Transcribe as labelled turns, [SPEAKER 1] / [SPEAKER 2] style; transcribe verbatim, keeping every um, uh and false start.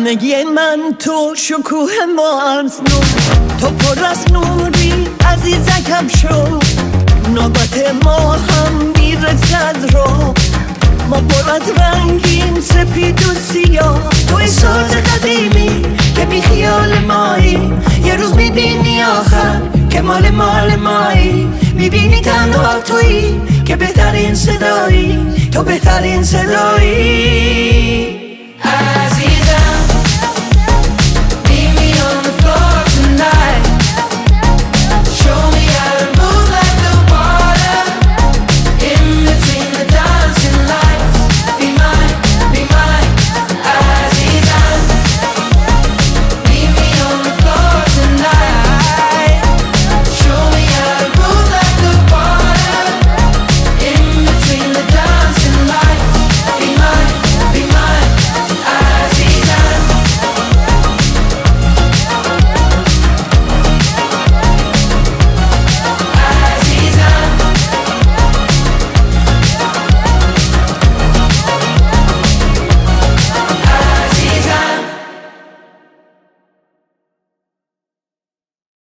[SPEAKER 1] زندگی من تو شکوه ما از نو، تو پر از نوری عزیزکم شو. نوبت ما هم میرسه از رو، ما پر از رنگیم سپید و سیاه. توی ساز قدیمی که بی خیال مایی، یه روز میبینی آخر که مال مال مایی. میبینی تنها تویی که بهترین صدایی، تو بهترین صدایی عزیزم.